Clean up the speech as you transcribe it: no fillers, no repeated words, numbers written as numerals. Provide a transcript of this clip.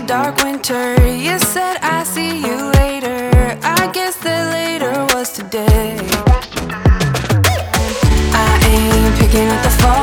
dark winter. You said I see you later. I guess that later was today. I ain't picking up the phone.